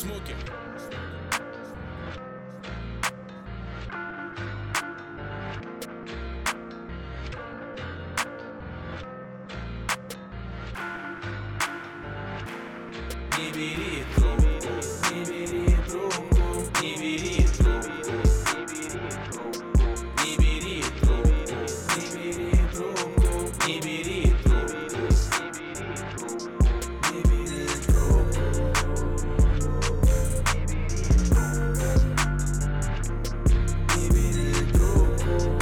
Смоки. Не бери трубку, не бери трубку, не бери трубку, не бери трубку, не бери трубку, не бери трубку, не бери трубку, не бери трубку.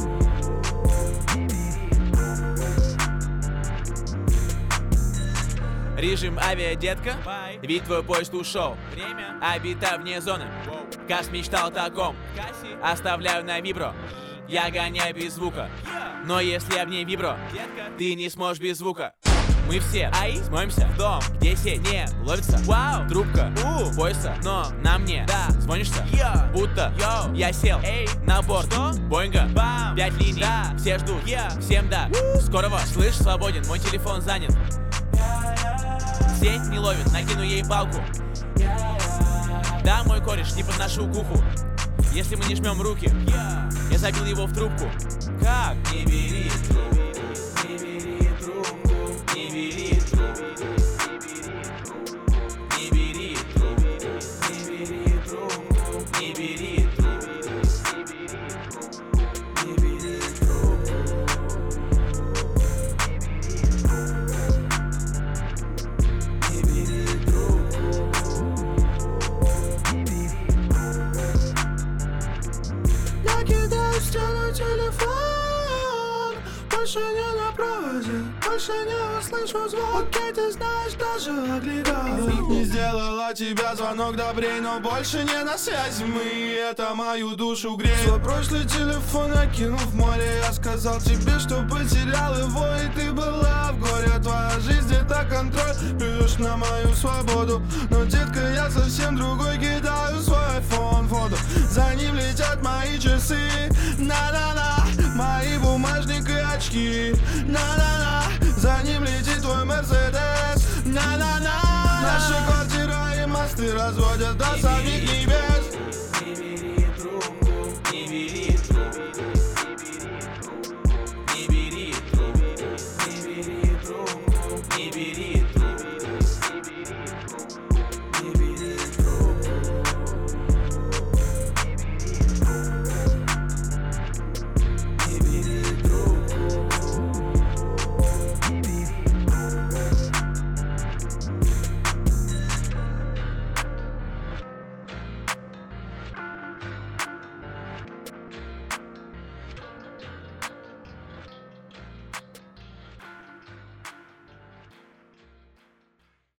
Режим авиа, детка, Бай. ведь твой поезд ушел. Время. Обита вне зоны, Воу. Кас мечтал о таком. Касси. Оставляю на вибро, я гоняю без звука. Я. Но если я в ней вибро, Детка. ты не сможешь без звука. Мы все смоемся в дом, где сеть не ловится. Вау. Трубка, пояса, но на мне звонишься, Я. будто Йоу. я сел Эй. на борт Что? Боинга. Бам. 5 линий, Да. все ждут, Я. всем да. Скорого, слышь, свободен, мой телефон занят. Сеть не ловит, накину ей палку. Да, мой кореш, не подношу к уху. Если мы не жмем руки, я забил его в трубку. Как? Не бери трубку, не бери трубку, не бери трубку, не бери трубку, не бери трубку, не бери трубку, не бери трубку, не бери трубку. Я кидаю в стену телефон, больше не на проводе, больше не услышу звук. Окей, ты знаешь, даже агрегат не сделала тебя звонок добрей, но больше не на связи мы, это мою душу греет. Свой прошлый телефон я кинул в море, я сказал тебе, что потерял его, и ты была в горе. Твоя жизнь это контроль, плюешь на мою свободу, но, детка, я совсем другой, кидаю свой iPhone фото. За ним летят мои часы, на-на-на, мои бумажник и очки, на-на-на, за ним летит твой Мерседес, на-на-на. Наша квартира и мосты разводят до самих небес.